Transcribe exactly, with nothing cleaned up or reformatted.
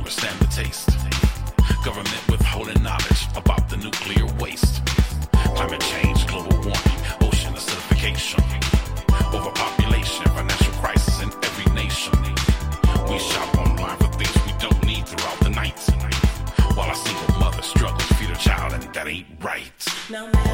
longer stand the taste. Government withholding knowledge about the nuclear waste. Climate change, global warming, ocean acidification, overpopulation, financial crisis in every nation. We shop online for things we don't need throughout the night, while a single mother struggles to feed her child, and that ain't right. No matter